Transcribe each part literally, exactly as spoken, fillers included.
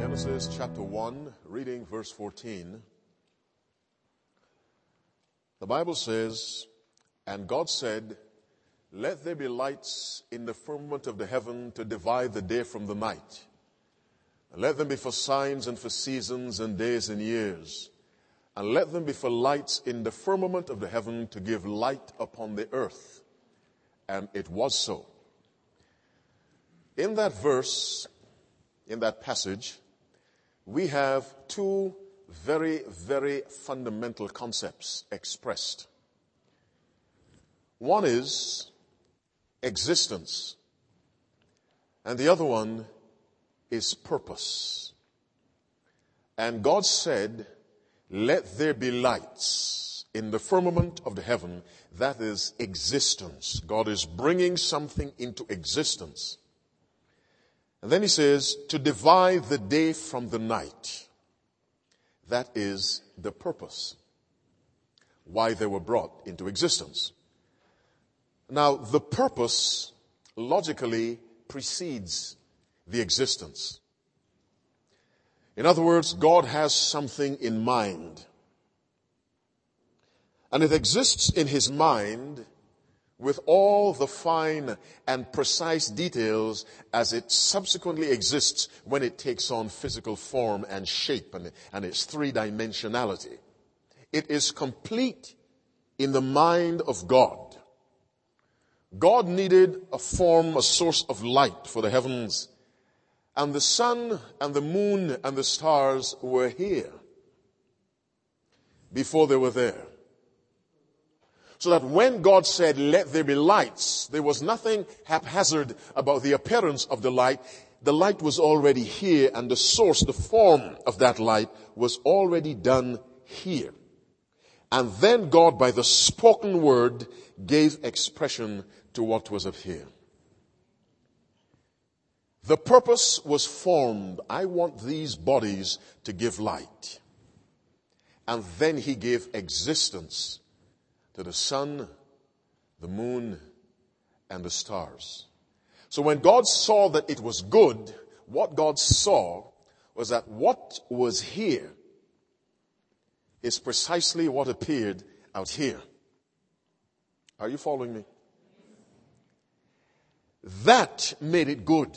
Genesis chapter one, reading verse fourteen. The Bible says, "And God said, let there be lights in the firmament of the heaven to divide the day from the night. And let them be for signs and for seasons and days and years. And let them be for lights in the firmament of the heaven to give light upon the earth." And it was so. In that verse, in that passage, we have two very, very fundamental concepts expressed. One is existence, and the other one is purpose. And God said, let there be lights in the firmament of the heaven. That is existence. God is bringing something into existence. And then he says, to divide the day from the night. That is the purpose. Why they were brought into existence. Now, the purpose logically precedes the existence. In other words, God has something in mind. And it exists in his mind with all the fine and precise details as it subsequently exists when it takes on physical form and shape and, and its three-dimensionality. It is complete in the mind of God. God needed a form, a source of light for the heavens, and the sun and the moon and the stars were here before they were there. So that when God said, let there be lights, there was nothing haphazard about the appearance of the light. The light was already here, and the source, the form of that light was already done here. And then God, by the spoken word, gave expression to what was up here. The purpose was formed. I want these bodies to give light. And then he gave existence to the sun, the moon, and the stars. So when God saw that it was good, what God saw was that what was here is precisely what appeared out here. Are you following me? That made it good.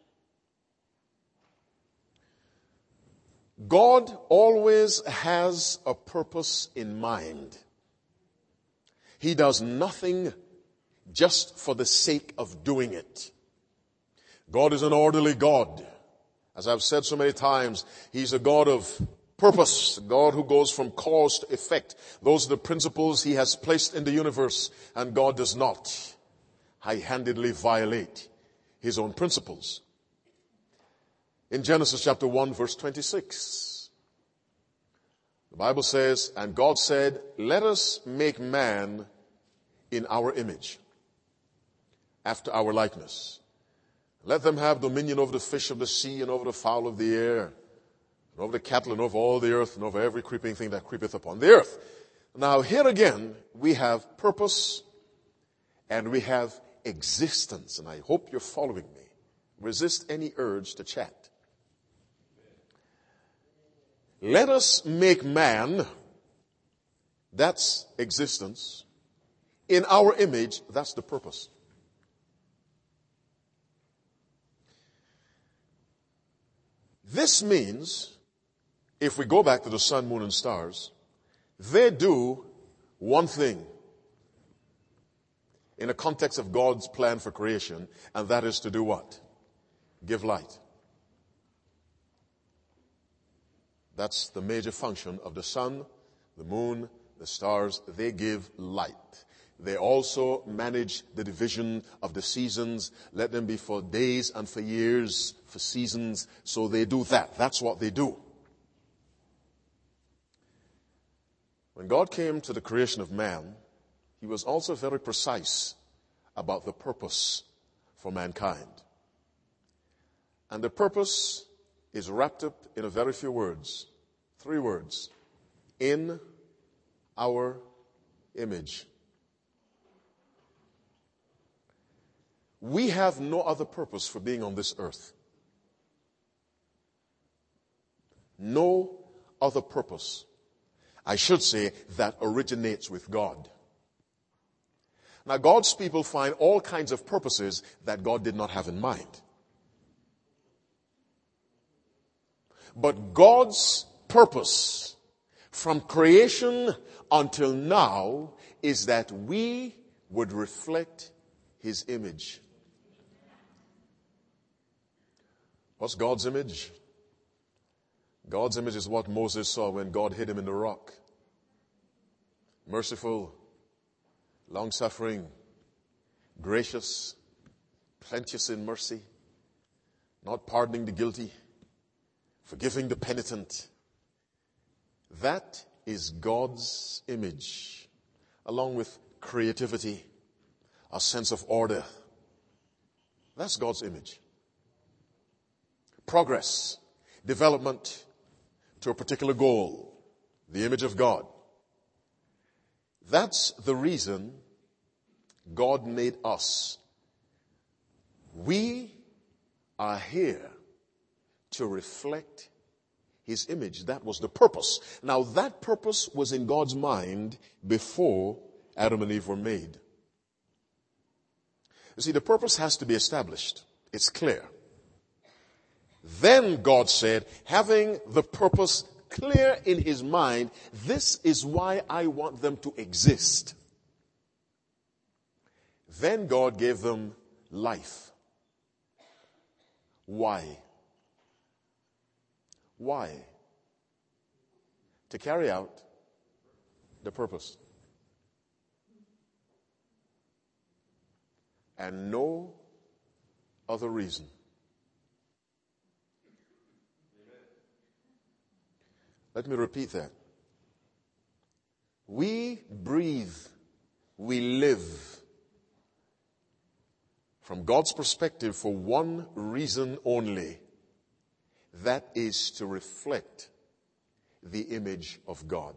God always has a purpose in mind. He does nothing just for the sake of doing it. God is an orderly God. As I've said so many times, he's a God of purpose, a God who goes from cause to effect. Those are the principles he has placed in the universe, and God does not high-handedly violate his own principles. In Genesis chapter one, verse twenty-six, the Bible says, and God said, let us make man in our image, after our likeness. Let them have dominion over the fish of the sea and over the fowl of the air, and over the cattle and over all the earth and over every creeping thing that creepeth upon the earth. Now here again, we have purpose and we have existence. And I hope you're following me. Resist any urge to chat. Let us make man, that's existence, in our image, that's the purpose. This means, if we go back to the sun, moon, and stars, they do one thing in the context of God's plan for creation, and that is to do what? Give light. That's the major function of the sun, the moon, the stars. They give light. They also manage the division of the seasons. Let them be for days and for years, for seasons. So they do that. That's what they do. When God came to the creation of man, he was also very precise about the purpose for mankind. And the purpose is wrapped up in a very few words. Three words. In our image. We have no other purpose for being on this earth. No other purpose, I should say, that originates with God. Now, God's people find all kinds of purposes that God did not have in mind. But God's purpose from creation until now is that we would reflect His image. What's God's image? God's image is what Moses saw when God hid him in the rock. Merciful, long-suffering, gracious, plenteous in mercy, not pardoning the guilty, forgiving the penitent. That is God's image, along with creativity, a sense of order. That's God's image. Progress, development to a particular goal, the image of God. That's the reason God made us. We are here to reflect His image. That was the purpose. Now, that purpose was in God's mind before Adam and Eve were made. You see, the purpose has to be established. It's clear. Then God said, having the purpose clear in His mind, this is why I want them to exist. Then God gave them life. Why? Why? To carry out the purpose. And no other reason. Let me repeat that. We breathe, we live from God's perspective for one reason only. That is to reflect the image of God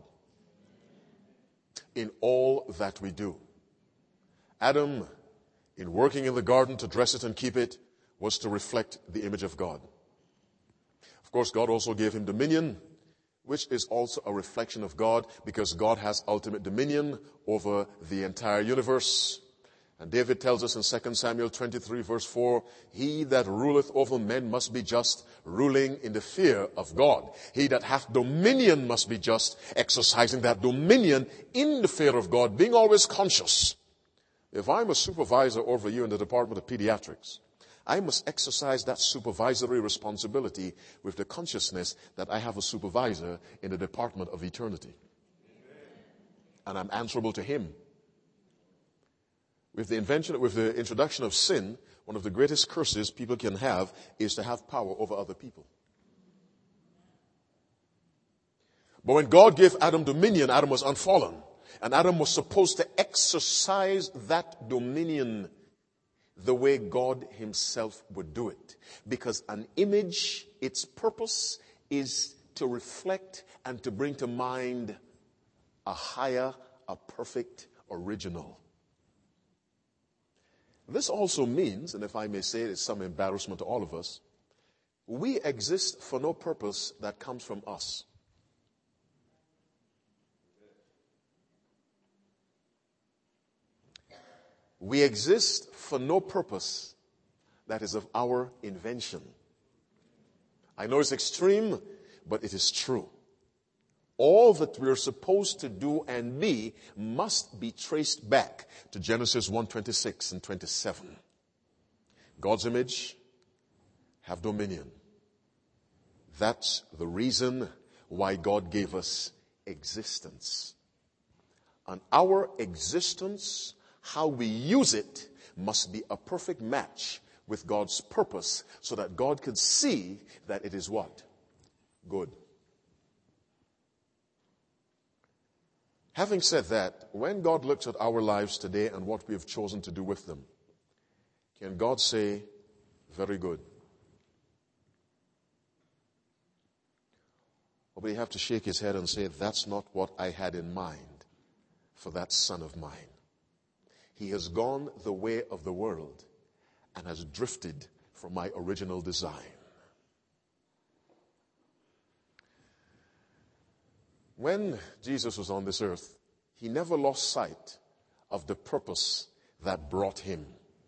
in all that we do. Adam, in working in the garden to dress it and keep it, was to reflect the image of God. Of course, God also gave him dominion, which is also a reflection of God, because God has ultimate dominion over the entire universe. And David tells us in Second Samuel twenty-three verse four, he that ruleth over men must be just, ruling in the fear of God. He that hath dominion must be just, exercising that dominion in the fear of God, being always conscious. If I'm a supervisor over you in the Department of Pediatrics, I must exercise that supervisory responsibility with the consciousness that I have a supervisor in the Department of Eternity. And I'm answerable to him. With the invention, with the introduction of sin, one of the greatest curses people can have is to have power over other people. But when God gave Adam dominion, Adam was unfallen. And Adam was supposed to exercise that dominion the way God himself would do it. Because an image, its purpose is to reflect and to bring to mind a higher, a perfect original. This also means, and if I may say it, it's some embarrassment to all of us, we exist for no purpose that comes from us. We exist for no purpose that is of our invention. I know it's extreme, but it is true. All that we're supposed to do and be must be traced back to Genesis one twenty-six and twenty-seven. God's image, have dominion. That's the reason why God gave us existence. And our existence, how we use it, must be a perfect match with God's purpose, so that God can see that it is what? Good. Having said that, when God looks at our lives today and what we have chosen to do with them, can God say, very good? Or will he have to shake his head and say, that's not what I had in mind for that son of mine? He has gone the way of the world and has drifted from my original design. When Jesus was on this earth, he never lost sight of the purpose that brought him.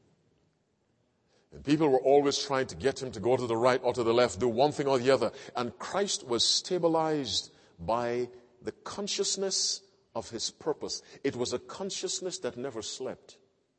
And people were always trying to get him to go to the right or to the left, do one thing or the other. And Christ was stabilized by the consciousness of his purpose. It was a consciousness that never slept.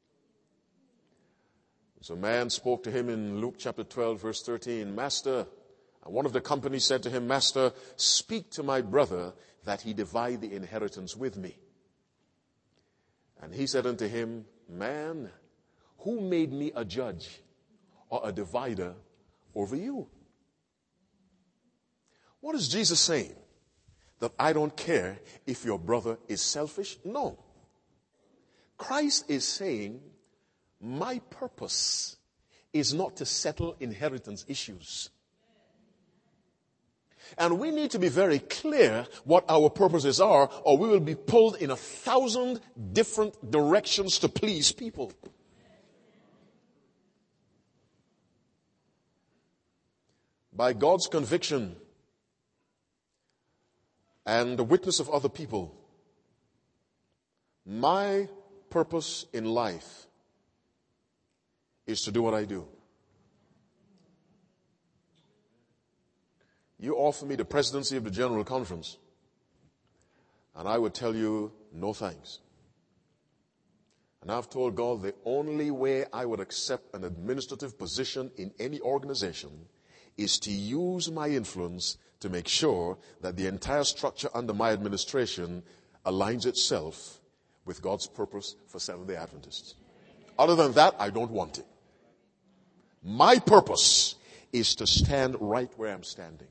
So a man spoke to him in Luke chapter twelve, verse thirteen, Master, and one of the company said to him, Master, speak to my brother that he divide the inheritance with me. And he said unto him, Man, who made me a judge or a divider over you? What is Jesus saying? That I don't care if your brother is selfish? No. Christ is saying, my purpose is not to settle inheritance issues. And we need to be very clear what our purposes are, or we will be pulled in a thousand different directions to please people. By God's conviction and the witness of other people, my purpose in life is to do what I do. You offer me the presidency of the General Conference, and I would tell you, no thanks. And I've told God the only way I would accept an administrative position in any organization is to use my influence to make sure that the entire structure under my administration aligns itself with God's purpose for Seventh-day Adventists. Other than that, I don't want it. My purpose is to stand right where I'm standing.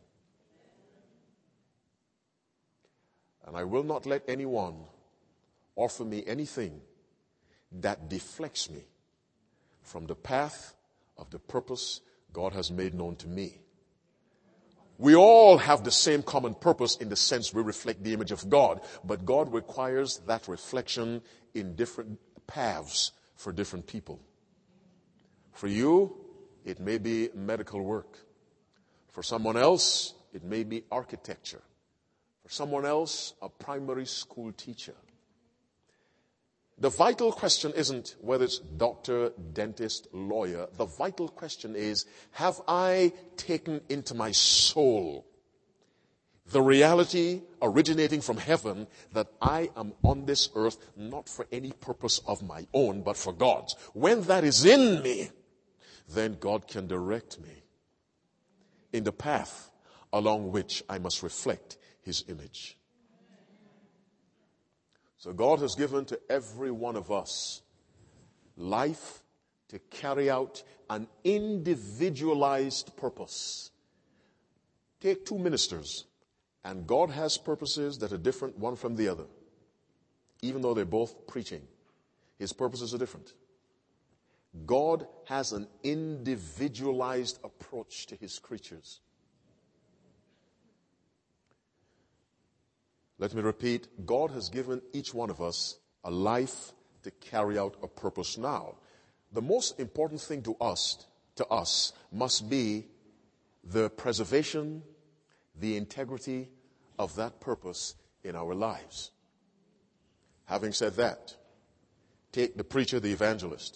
And I will not let anyone offer me anything that deflects me from the path of the purpose God has made known to me. We all have the same common purpose in the sense we reflect the image of God, but God requires that reflection in different paths for different people. For you, it may be medical work. For someone else, it may be architecture. For someone else, a primary school teacher. The vital question isn't whether it's doctor, dentist, lawyer. The vital question is, have I taken into my soul the reality originating from heaven that I am on this earth not for any purpose of my own, but for God's? When that is in me, then God can direct me in the path along which I must reflect his image. So God has given to every one of us life to carry out an individualized purpose. Take two ministers, and God has purposes that are different one from the other. Even though they're both preaching, his purposes are different. God has an individualized approach to his creatures. Let me repeat, God has given each one of us a life to carry out a purpose now. The most important thing to us, to us must be the preservation, the integrity of that purpose in our lives. Having said that, take the preacher, the evangelist.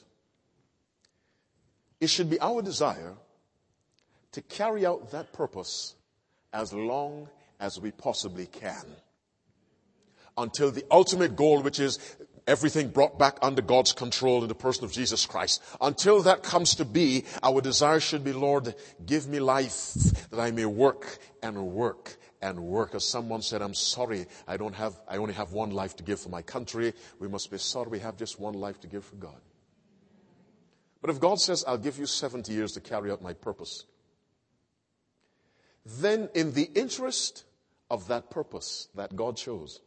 It should be our desire to carry out that purpose as long as we possibly can, until the ultimate goal, which is everything brought back under God's control in the person of Jesus Christ. Until that comes to be, our desire should be, Lord, give me life that I may work and work and work. As someone said, I'm sorry, I don't have, I only have one life to give for my country. We must be sorry we have just one life to give for God. But if God says, I'll give you seventy years to carry out my purpose, then in the interest of that purpose that God chose,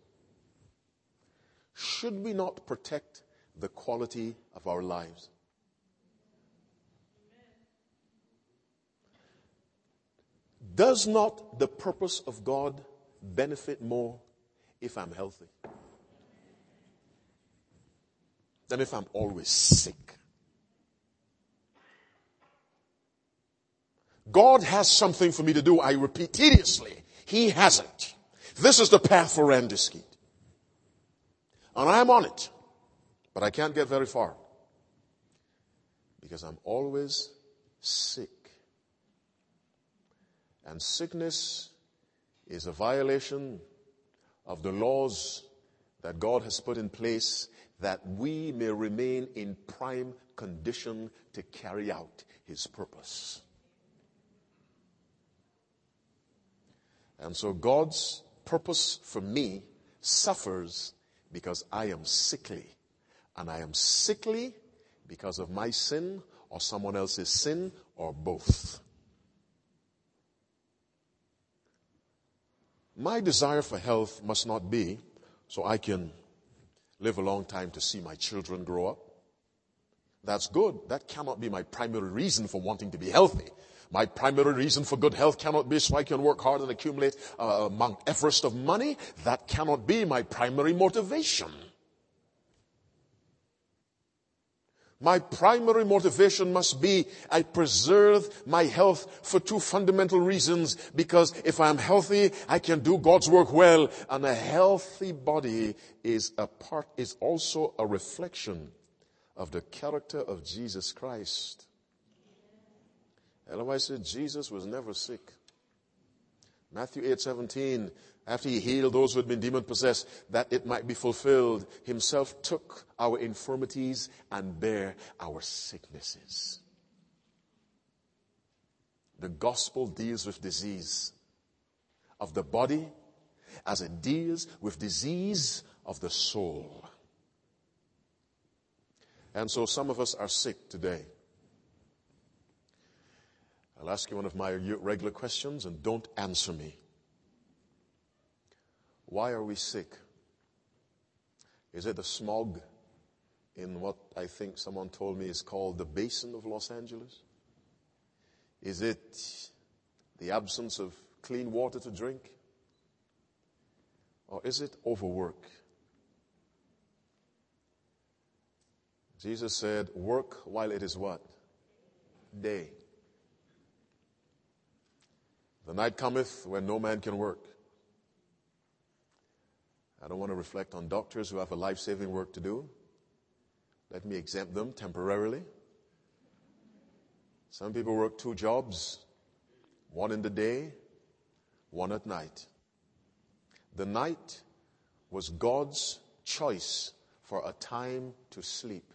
should we not protect the quality of our lives? Does not the purpose of God benefit more if I'm healthy than if I'm always sick? God has something for me to do, I repeat tediously. He hasn't. This is the path for Randy Skeet. And I'm on it. But I can't get very far. Because I'm always sick. And sickness is a violation of the laws that God has put in place that we may remain in prime condition to carry out His purpose. And so God's purpose for me suffers because I am sickly. And I am sickly because of my sin or someone else's sin or both. My desire for health must not be so I can live a long time to see my children grow up. That's good. That cannot be my primary reason for wanting to be healthy. My primary reason for good health cannot be so I can work hard and accumulate uh, Mount Everest of money. That cannot be my primary motivation. My primary motivation must be I preserve my health for two fundamental reasons. Because if I'm healthy, I can do God's work well. And a healthy body is a part, is also a reflection of the character of Jesus Christ. Otherwise, said Jesus was never sick. Matthew eight seventeen, after He healed those who had been demon-possessed, that it might be fulfilled, Himself took our infirmities and bare our sicknesses. The gospel deals with disease of the body as it deals with disease of the soul. And so some of us are sick today. I'll ask you one of my regular questions and don't answer me. Why are we sick? Is it the smog in what I think someone told me is called the basin of Los Angeles? Is it the absence of clean water to drink? Or is it overwork? Jesus said, work while it is what? Day. The night cometh when no man can work. I don't want to reflect on doctors who have a life-saving work to do. Let me exempt them temporarily. Some people work two jobs, one in the day, one at night. The night was God's choice for a time to sleep.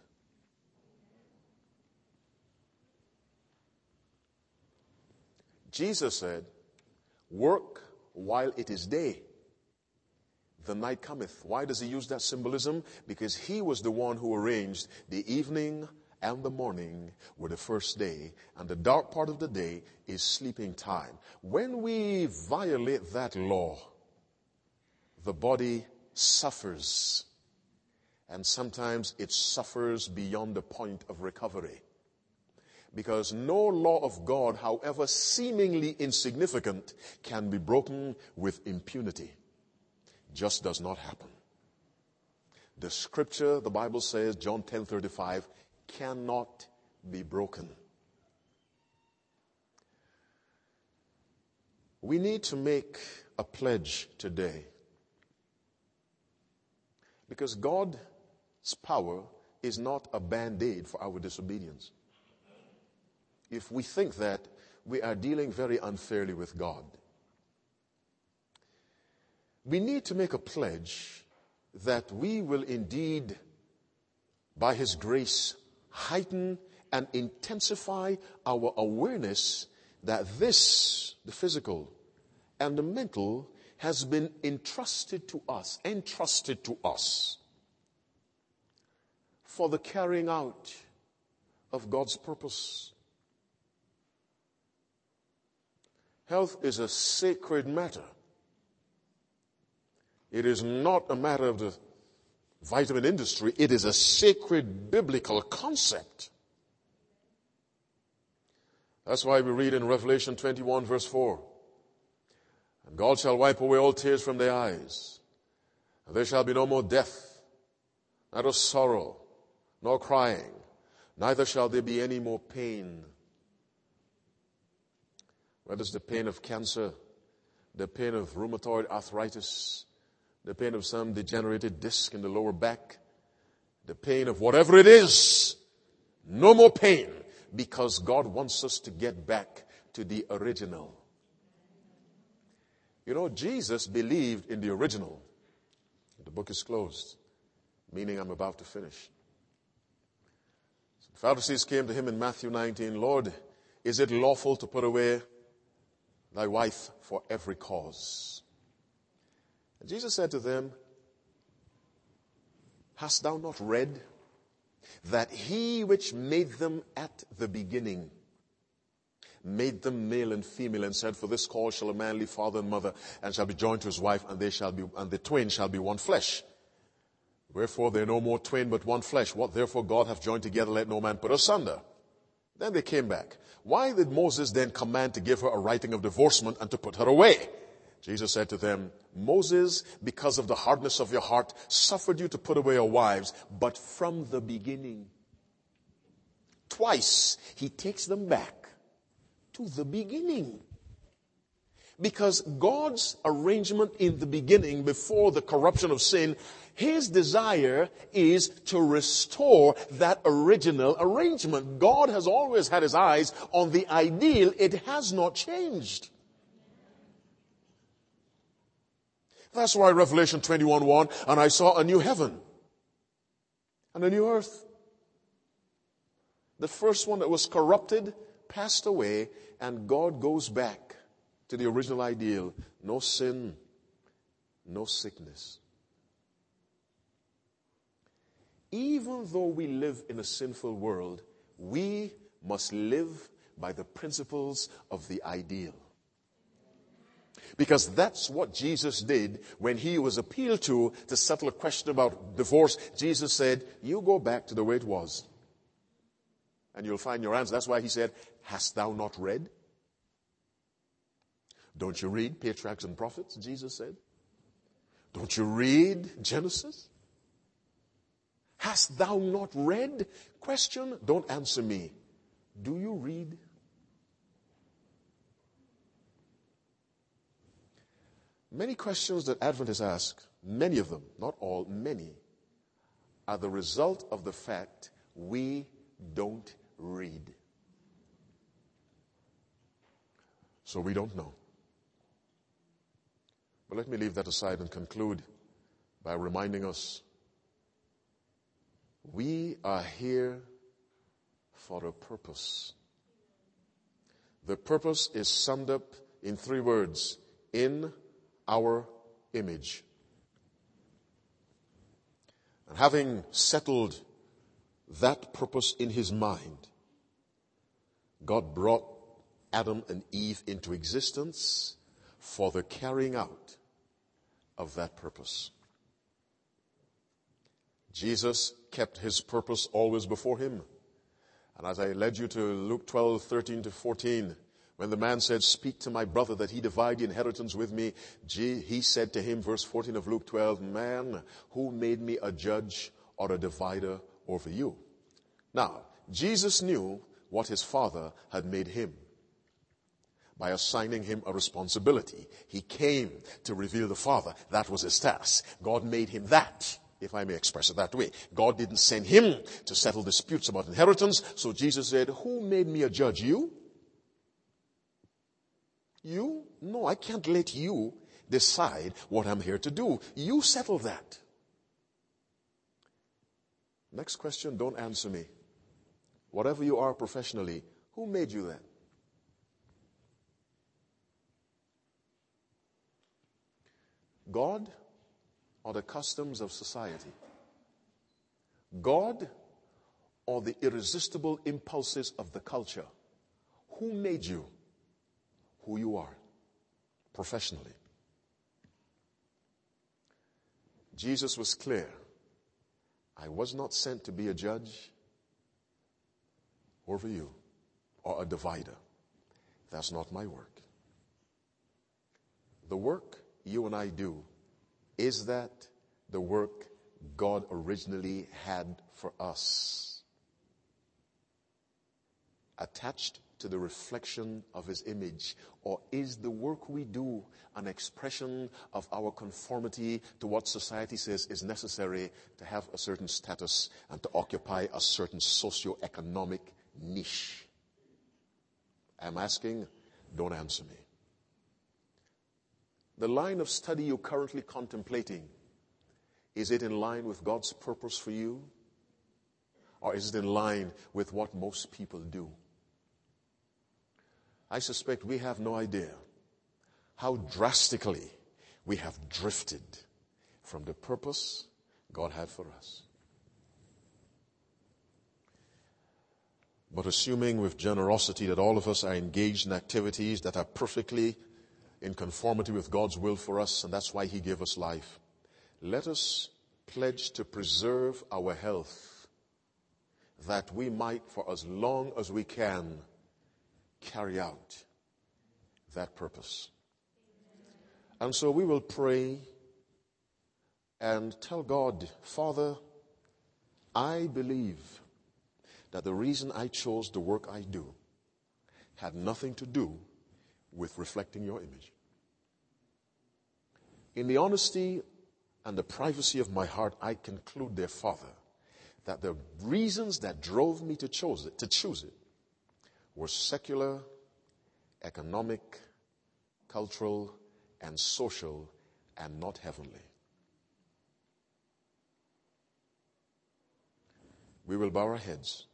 Jesus said, work while it is day. The night cometh. Why does He use that symbolism? Because He was the one who arranged the evening and the morning were the first day, and the dark part of the day is sleeping time. When we violate that law, the body suffers, and sometimes it suffers beyond the point of recovery. Because no law of God, however seemingly insignificant, can be broken with impunity. Just does not happen. The scripture, the Bible says, John ten thirty-five, cannot be broken. We need to make a pledge today. Because God's power is not a band-aid for our disobedience. If we think that, we are dealing very unfairly with God. We need to make a pledge that we will indeed, by His grace, heighten and intensify our awareness that this, the physical and the mental, has been entrusted to us, entrusted to us for the carrying out of God's purpose. Health is a sacred matter. It is not a matter of the vitamin industry. It is a sacred biblical concept. That's why we read in Revelation twenty-one verse four, and God shall wipe away all tears from their eyes, and there shall be no more death, neither sorrow, nor crying, neither shall there be any more pain. Whether it's the pain of cancer, the pain of rheumatoid arthritis, the pain of some degenerated disc in the lower back, the pain of whatever it is. No more pain, because God wants us to get back to the original. You know, Jesus believed in the original. The book is closed, meaning I'm about to finish. The Pharisees came to him in Matthew nineteen, Lord, is it lawful to put away thy wife for every cause? And Jesus said to them, hast thou not read that he which made them at the beginning made them male and female, and said, for this cause shall a man leave father and mother, and shall be joined to his wife, and they shall be, and the twain shall be one flesh. Wherefore they are no more twain, but one flesh. What therefore God hath joined together, let no man put asunder. Then they came back. Why did Moses then command to give her a writing of divorcement and to put her away? Jesus said to them, Moses, because of the hardness of your heart, suffered you to put away your wives, but from the beginning. Twice he takes them back to the beginning. Because God's arrangement in the beginning, before the corruption of sin, his desire is to restore that original arrangement. God has always had his eyes on the ideal. It has not changed. That's why Revelation twenty-one one, and I saw a new heaven and a new earth. The first one that was corrupted passed away, and God goes back to the original ideal. No sin, no sickness. Even though we live in a sinful world, we must live by the principles of the ideal. Because that's what Jesus did when he was appealed to to settle a question about divorce. Jesus said, you go back to the way it was, and you'll find your answer. That's why he said, hast thou not read? Don't you read Patriarchs and Prophets, Jesus said? Don't you read Genesis? Hast thou not read? Question, don't answer me. Do you read? Many questions that Adventists ask, many of them, not all, many, are the result of the fact we don't read. So we don't know. But let me leave that aside and conclude by reminding us we are here for a purpose. The purpose is summed up in three words: in our image. And having settled that purpose in his mind, God brought Adam and Eve into existence for the carrying out of that purpose. Jesus kept his purpose always before him. And as I led you to Luke twelve, thirteen to fourteen, when the man said, speak to my brother that he divide the inheritance with me, he said to him, verse fourteen of Luke twelve, man, who made me a judge or a divider over you? Now, Jesus knew what his Father had made him by assigning him a responsibility. He came to reveal the Father. That was his task. God made him that, if I may express it that way. God didn't send him to settle disputes about inheritance. So Jesus said, who made me a judge? You? You? No, I can't let you decide what I'm here to do. You settle that. Next question, don't answer me. Whatever you are professionally, who made you that? God or the customs of society? God or the irresistible impulses of the culture? Who made you who you are professionally? Jesus was clear. I was not sent to be a judge over you or a divider. That's not my work. The work you and I do, is that the work God originally had for us? Attached to the reflection of his image? Or is the work we do an expression of our conformity to what society says is necessary to have a certain status and to occupy a certain socio-economic niche? I'm asking, don't answer me. The line of study you're currently contemplating, is it in line with God's purpose for you? Or is it in line with what most people do? I suspect we have no idea how drastically we have drifted from the purpose God had for us. But assuming with generosity that all of us are engaged in activities that are perfectly in conformity with God's will for us, and that's why he gave us life, let us pledge to preserve our health, that we might, for as long as we can, carry out that purpose. And so we will pray and tell God, Father, I believe that the reason I chose the work I do had nothing to do with reflecting your image. In the honesty and the privacy of my heart, I conclude, dear Father, that the reasons that drove me to choose it, to choose it were secular, economic, cultural, and social, and not heavenly. We will bow our heads.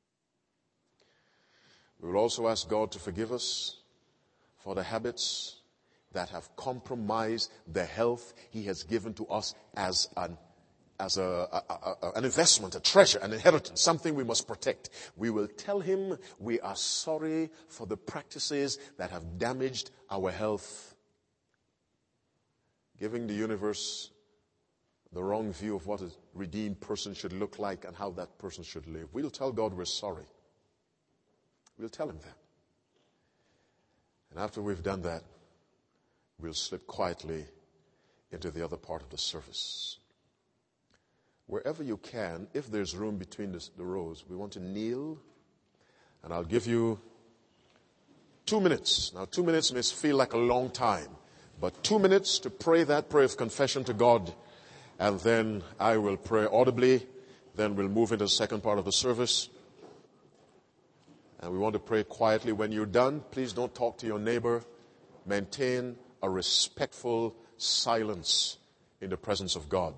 We will also ask God to forgive us for the habits that have compromised the health he has given to us as an as a, a, a, an investment, a treasure, an inheritance, something we must protect. We will tell him we are sorry for the practices that have damaged our health, giving the universe the wrong view of what a redeemed person should look like and how that person should live. We'll tell God we're sorry. We'll tell him that. And after we've done that, we'll slip quietly into the other part of the service. Wherever you can, if there's room between the, the rows, we want to kneel, and I'll give you two minutes. Now, two minutes may feel like a long time, but two minutes to pray that prayer of confession to God, and then I will pray audibly. Then we'll move into the second part of the service. And we want to pray quietly. When you're done, please don't talk to your neighbor. Maintain a respectful silence in the presence of God.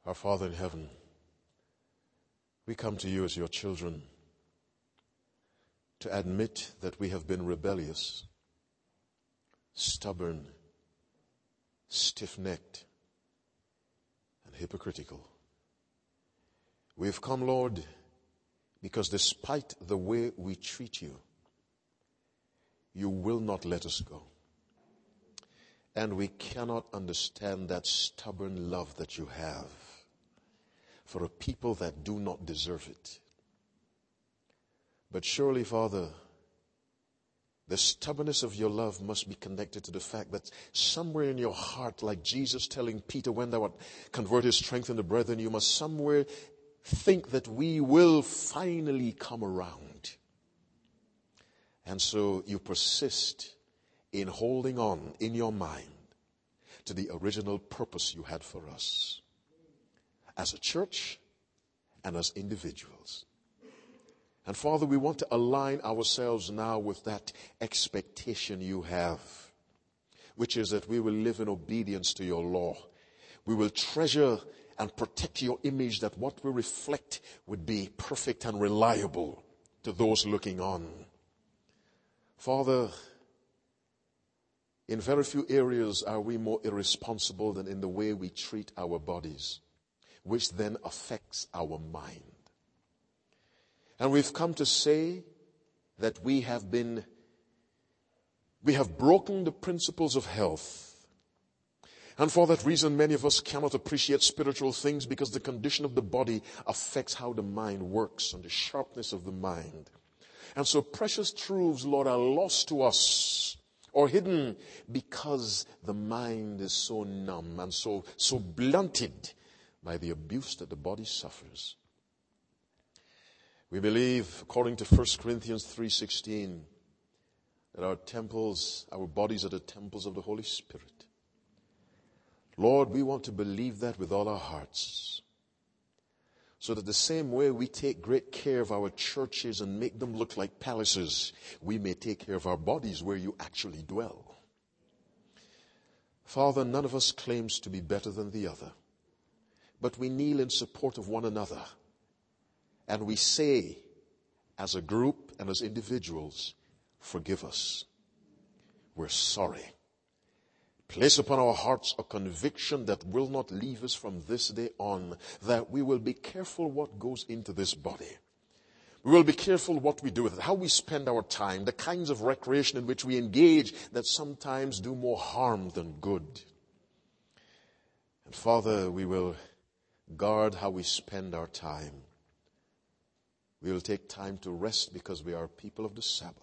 Our Father in heaven, we come to you as your children to admit that we have been rebellious, stubborn, stiff-necked, and hypocritical. We've come, Lord, because despite the way we treat you, you will not let us go. And we cannot understand that stubborn love that you have for a people that do not deserve it. But surely, Father, the stubbornness of your love must be connected to the fact that somewhere in your heart, like Jesus telling Peter, when thou art converted, strengthen the brethren, you must somewhere think that we will finally come around. And so you persist in holding on in your mind to the original purpose you had for us as a church and as individuals. And Father, we want to align ourselves now with that expectation you have, which is that we will live in obedience to your law. We will treasure and protect your image, that what we reflect would be perfect and reliable to those looking on. Father, in very few areas are we more irresponsible than in the way we treat our bodies, which then affects our mind. And we've come to say that we have been, we have broken the principles of health. And for that reason, many of us cannot appreciate spiritual things, because the condition of the body affects how the mind works and the sharpness of the mind. And so precious truths, Lord, are lost to us or hidden because the mind is so numb and so, so blunted by the abuse that the body suffers. We believe, according to First Corinthians three sixteen, that our temples, our bodies are the temples of the Holy Spirit. Lord, we want to believe that with all our hearts, so that the same way we take great care of our churches and make them look like palaces, we may take care of our bodies where you actually dwell. Father, none of us claims to be better than the other, but we kneel in support of one another. And we say, as a group and as individuals, forgive us. We're sorry. Place upon our hearts a conviction that will not leave us from this day on, that we will be careful what goes into this body. We will be careful what we do with it, how we spend our time, the kinds of recreation in which we engage that sometimes do more harm than good. And Father, we will guard how we spend our time. We will take time to rest because we are people of the Sabbath.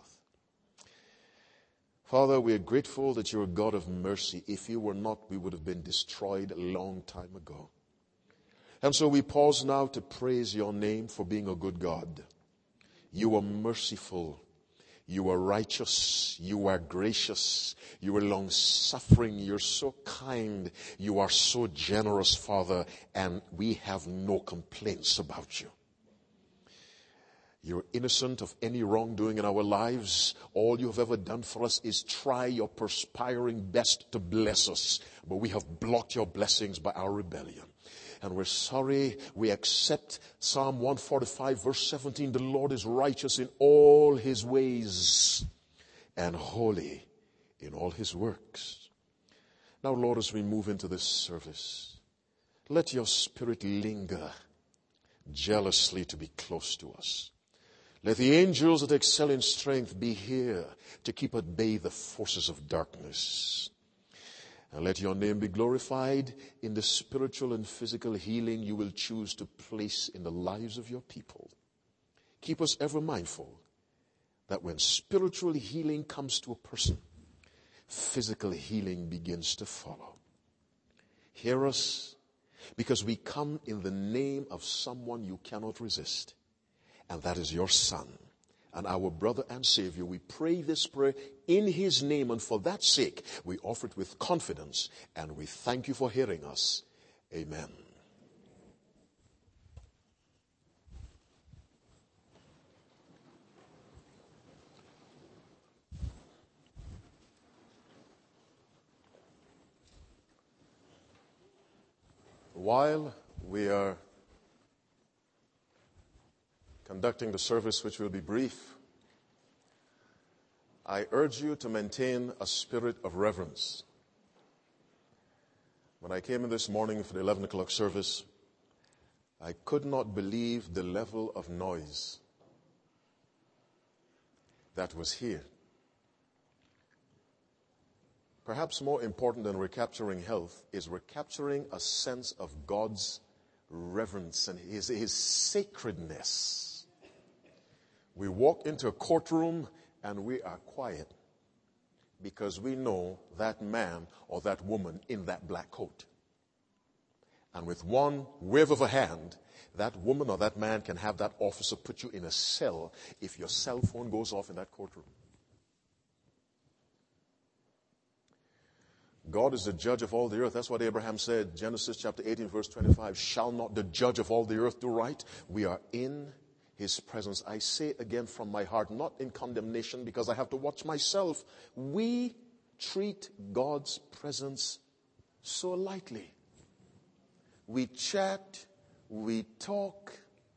Father, we are grateful that you're a God of mercy. If you were not, we would have been destroyed a long time ago. And so we pause now to praise your name for being a good God. You are merciful. You are righteous. You are gracious. You are long-suffering. You're so kind. You are so generous, Father, and we have no complaints about you. You're innocent of any wrongdoing in our lives. All you have ever done for us is try your perspiring best to bless us. But we have blocked your blessings by our rebellion. And we're sorry. We accept Psalm one forty-five verse seventeen. The Lord is righteous in all his ways and holy in all his works. Now, Lord, as we move into this service, let your Spirit linger jealously to be close to us. Let the angels that excel in strength be here to keep at bay the forces of darkness. And let your name be glorified in the spiritual and physical healing you will choose to place in the lives of your people. Keep us ever mindful that when spiritual healing comes to a person, physical healing begins to follow. Hear us, because we come in the name of someone you cannot resist. And that is your Son and our brother and Savior. We pray this prayer in his name, and for that sake, we offer it with confidence, and we thank you for hearing us. Amen. While We are conducting the service, which will be brief. I urge you to maintain a spirit of reverence. When I came in this morning for the eleven o'clock service, I could not believe the level of noise that was here. Perhaps more important than recapturing health is recapturing a sense of God's reverence and his, his sacredness. We walk into a courtroom and we are quiet because we know that man or that woman in that black coat. And with one wave of a hand, that woman or that man can have that officer put you in a cell if your cell phone goes off in that courtroom. God is the judge of all the earth. That's what Abraham said. Genesis chapter eighteen, verse twenty-five. Shall not the judge of all the earth do right? We are in his presence. I say again from my heart, not in condemnation because I have to watch myself. We treat God's presence so lightly. We chat, we talk.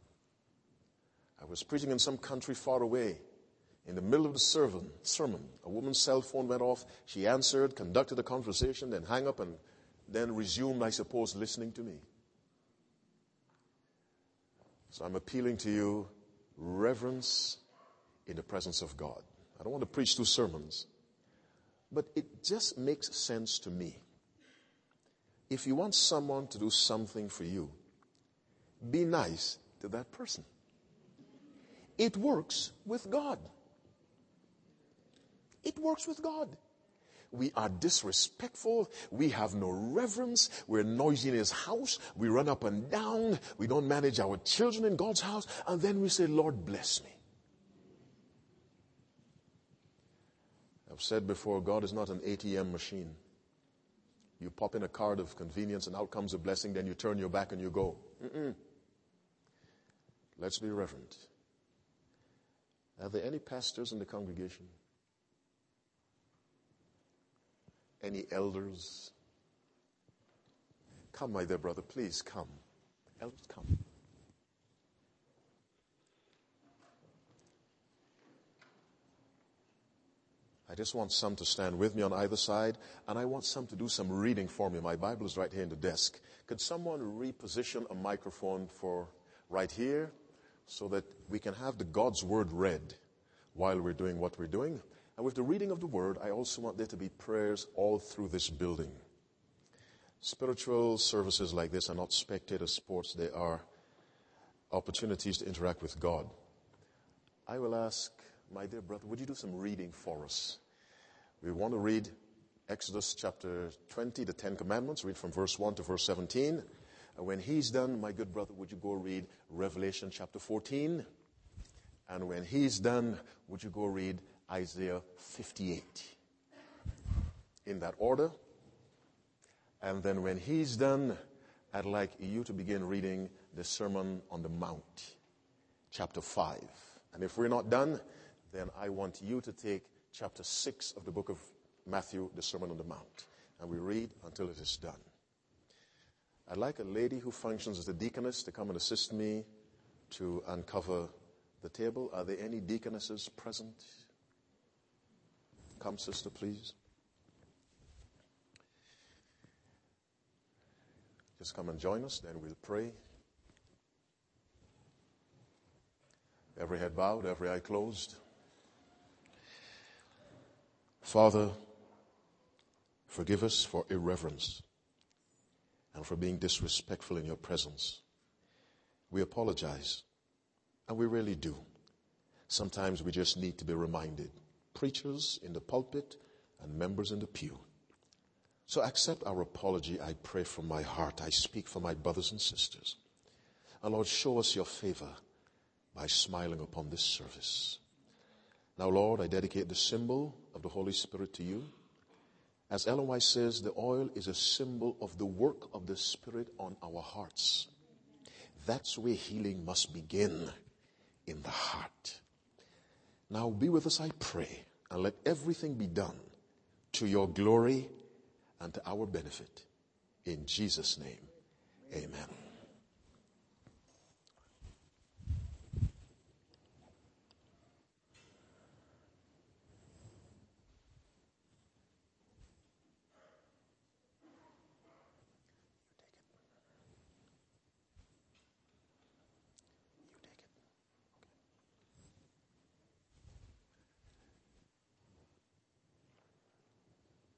I was preaching in some country far away. In the middle of the sermon, sermon, a woman's cell phone went off. She answered, conducted a conversation, then hung up and then resumed, I suppose, listening to me. So I'm appealing to you, reverence in the presence of God. I don't want to preach two sermons, but it just makes sense to me. If you want someone to do something for you, be nice to that person. It works with God. It works with God. We are disrespectful. We have no reverence. We're noisy in his house. We run up and down. We don't manage our children in God's house. And then we say, Lord, bless me. I've said before, God is not an A T M machine. You pop in a card of convenience and out comes a blessing. Then you turn your back and you go. Mm-mm. Let's be reverent. Are there any pastors in the congregation? Any elders? Come, my dear brother, please come. Elders, come. I just want some to stand with me on either side, and I want some to do some reading for me. My Bible is right here in the desk. Could someone reposition a microphone for right here so that we can have the God's word read while we're doing what we're doing? And with the reading of the word, I also want there to be prayers all through this building. Spiritual services like this are not spectator sports. They are opportunities to interact with God. I will ask my dear brother, would you do some reading for us? We want to read Exodus chapter twenty, the Ten Commandments. Read from verse one to verse seventeen. And when he's done, my good brother, would you go read Revelation chapter fourteen? And when he's done, would you go read Isaiah fifty-eight, in that order. And then when he's done, I'd like you to begin reading the Sermon on the Mount, chapter five. And if we're not done, then I want you to take chapter six of the book of Matthew, the Sermon on the Mount. And we read until it is done. I'd like a lady who functions as a deaconess to come and assist me to uncover the table. Are there any deaconesses present? Come, sister, please. Just come and join us, then we'll pray. Every head bowed, every eye closed. Father, forgive us for irreverence and for being disrespectful in your presence. We apologize, and we really do. Sometimes we just need to be reminded. Preachers in the pulpit and members in the pew. So accept our apology, I pray from my heart. I speak for my brothers and sisters. And Lord, show us your favor by smiling upon this service. Now, Lord, I dedicate the symbol of the Holy Spirit to you. As Ellen White says, the oil is a symbol of the work of the Spirit on our hearts. That's where healing must begin, in the heart. Now be with us, I pray, and let everything be done to your glory and to our benefit. In Jesus' name, amen.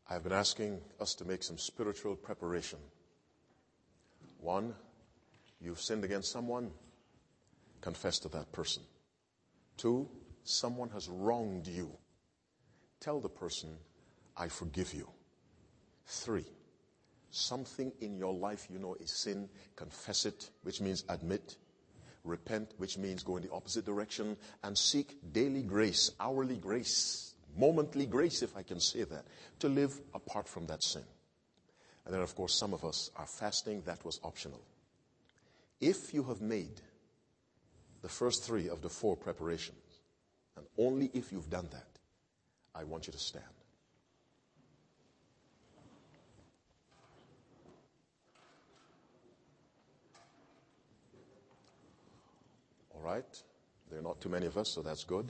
I've been asking us to make some spiritual preparation. One, you've sinned against someone, confess to that person. Two, someone has wronged you. Tell the person, I forgive you. Three, something in your life you know is sin, confess it, which means admit. Repent, which means go in the opposite direction, and seek daily grace, hourly grace, momently grace, if I can say that, to live apart from that sin. And then, of course, some of us are fasting. That was optional. If you have made the first three of the four preparations, and only if you've done that, I want you to stand. All right. There are not too many of us, so that's good.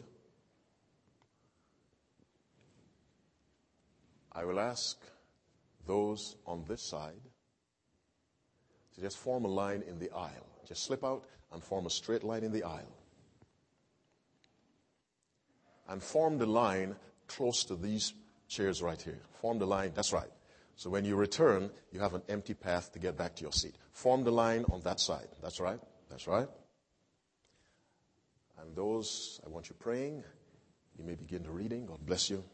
I will ask those on this side to just form a line in the aisle. Just slip out and form a straight line in the aisle. And form the line close to these chairs right here. Form the line, that's right. So when you return, you have an empty path to get back to your seat. Form the line on that side. That's right. That's right. And those, I want you praying. You may begin the reading. God bless you.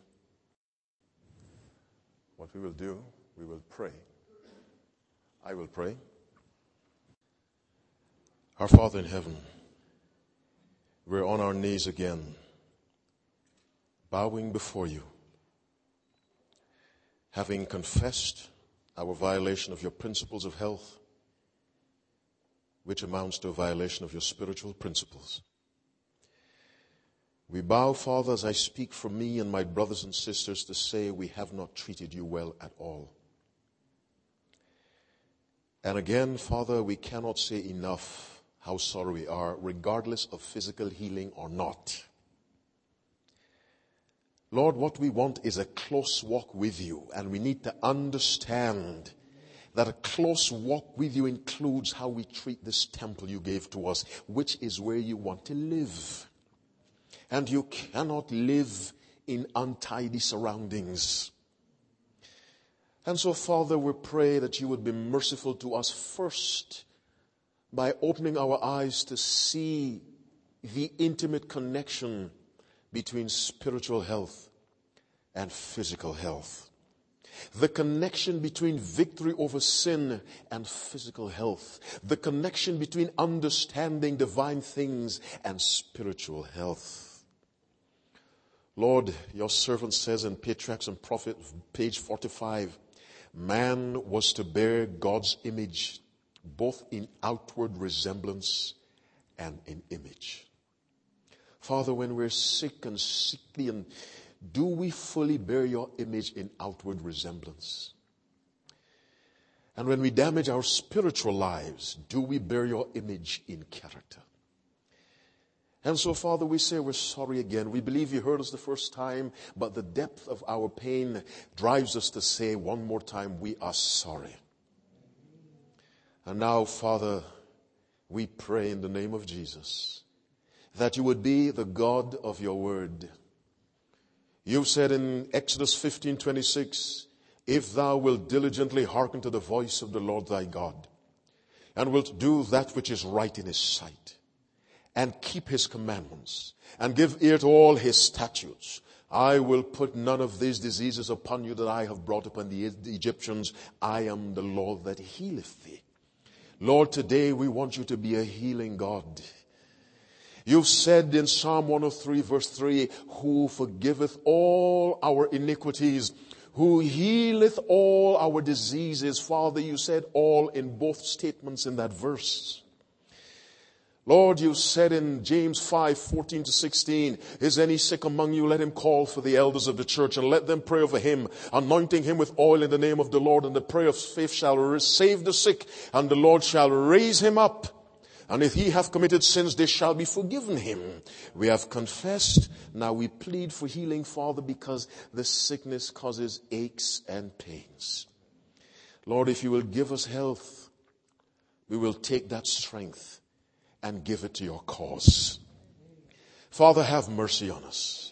What we will do, we will pray. I will pray. Our Father in heaven, we're on our knees again, bowing before you, having confessed our violation of your principles of health, which amounts to a violation of your spiritual principles. We bow, Father, as I speak for me and my brothers and sisters, to say we have not treated you well at all. And again, Father, we cannot say enough how sorry we are, regardless of physical healing or not. Lord, what we want is a close walk with you, and we need to understand that a close walk with you includes how we treat this temple you gave to us, which is where you want to live. And you cannot live in untidy surroundings. And so, Father, we pray that you would be merciful to us first by opening our eyes to see the intimate connection between spiritual health and physical health. The connection between victory over sin and physical health. The connection between understanding divine things and spiritual health. Lord, your servant says in Patriarchs and Prophets, page forty-five, man was to bear God's image, both in outward resemblance and in image. Father, when we're sick and sickly, and do we fully bear your image in outward resemblance? And when we damage our spiritual lives, do we bear your image in character? And so, Father, we say we're sorry again. We believe you heard us the first time, but the depth of our pain drives us to say one more time, we are sorry. And now, Father, we pray in the name of Jesus that you would be the God of your word. You've said in Exodus fifteen twenty-six, if thou wilt diligently hearken to the voice of the Lord thy God, and wilt do that which is right in his sight, and keep his commandments, and give ear to all his statutes, I will put none of these diseases upon you that I have brought upon the Egyptians. I am the Lord that healeth thee. Lord, today we want you to be a healing God. You've said in Psalm one oh three verse three, who forgiveth all our iniquities, who healeth all our diseases. Father, you said all in both statements in that verse. Lord, you said in James five fourteen to sixteen, is any sick among you? Let him call for the elders of the church and let them pray over him, anointing him with oil in the name of the Lord. And the prayer of faith shall save the sick, and the Lord shall raise him up. And if he have committed sins, they shall be forgiven him. We have confessed. Now we plead for healing, Father, because the sickness causes aches and pains. Lord, if you will give us health, we will take that strength and give it to your cause. Father, have mercy on us.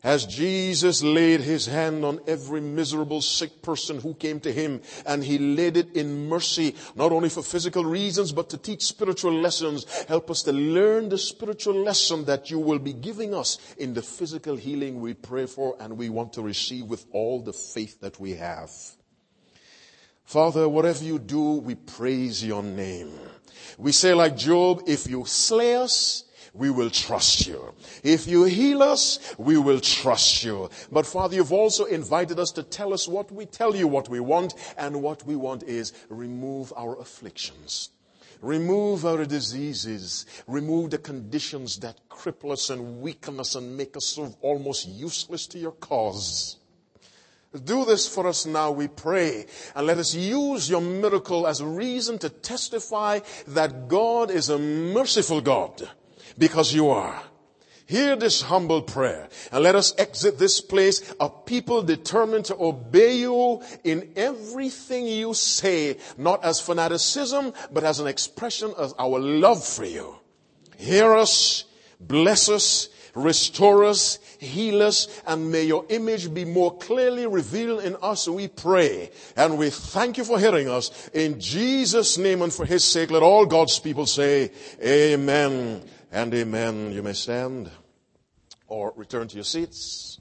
As Jesus laid his hand on every miserable sick person who came to him, and he laid it in mercy, not only for physical reasons, but to teach spiritual lessons. Help us to learn the spiritual lesson that you will be giving us in the physical healing we pray for and we want to receive with all the faith that we have. Father, whatever you do, we praise your name. We say like Job, if you slay us, we will trust you. If you heal us, we will trust you. But Father, you've also invited us to tell us what we tell you what we want, and what we want is remove our afflictions. Remove our diseases. Remove the conditions that cripple us and weaken us and make us so almost useless to your cause. Do this for us now, we pray, and let us use your miracle as a reason to testify that God is a merciful God. Because you are. Hear this humble prayer, and let us exit this place a people determined to obey you in everything you say, not as fanaticism, but as an expression of our love for you. Hear us, bless us, restore us, heal us, and may your image be more clearly revealed in us, we pray. And we thank you for hearing us. In Jesus' name and for his sake, let all God's people say, amen. And amen. You may stand or return to your seats.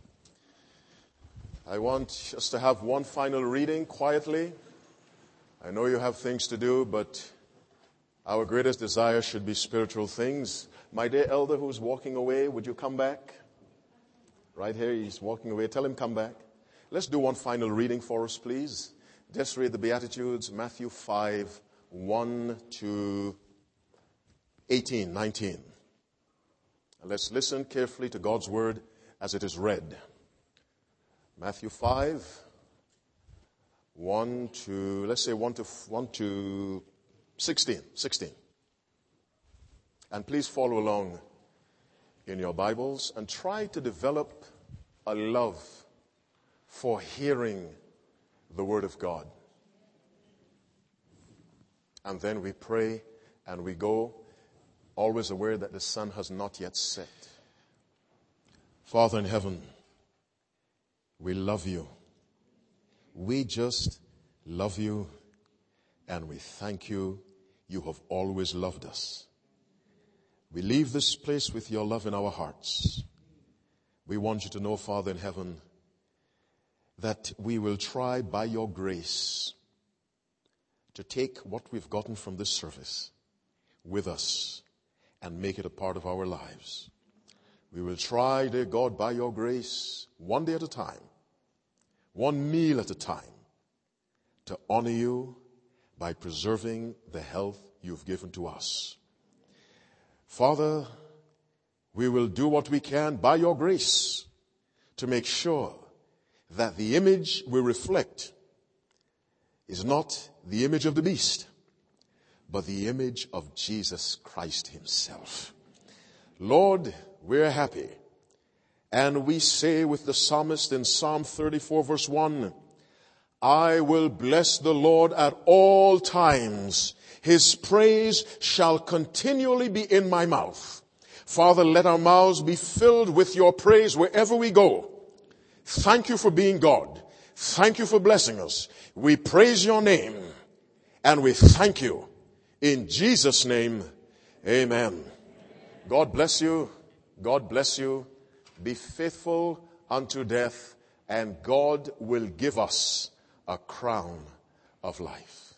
I want us to have one final reading quietly. I know you have things to do, but our greatest desire should be spiritual things. My dear elder who's walking away, would you come back? Right here, he's walking away. Tell him come back. Let's do one final reading for us, please. Just read the Beatitudes, Matthew five, one to eighteen, nineteen. And let's listen carefully to God's word as it is read. Matthew five, one to, let's say one to, one to sixteen, sixteen. And please follow along in your Bibles and try to develop a love for hearing the word of God. And then we pray and we go, always aware that the sun has not yet set. Father in heaven, we love you. We just love you, and we thank you. You have always loved us. We leave this place with your love in our hearts. We want you to know, Father in heaven, that we will try by your grace to take what we've gotten from this service with us and make it a part of our lives. We will try, dear God, by your grace, one day at a time, one meal at a time, to honor you by preserving the health you've given to us. Father, we will do what we can by your grace to make sure that the image we reflect is not the image of the beast, but the image of Jesus Christ himself. Lord, we're happy. And we say with the psalmist in Psalm thirty-four verse one, I will bless the Lord at all times. His praise shall continually be in my mouth. Father, let our mouths be filled with your praise wherever we go. Thank you for being God. Thank you for blessing us. We praise your name and we thank you. In Jesus' name, amen. God bless you. God bless you. Be faithful unto death, and God will give us a crown of life.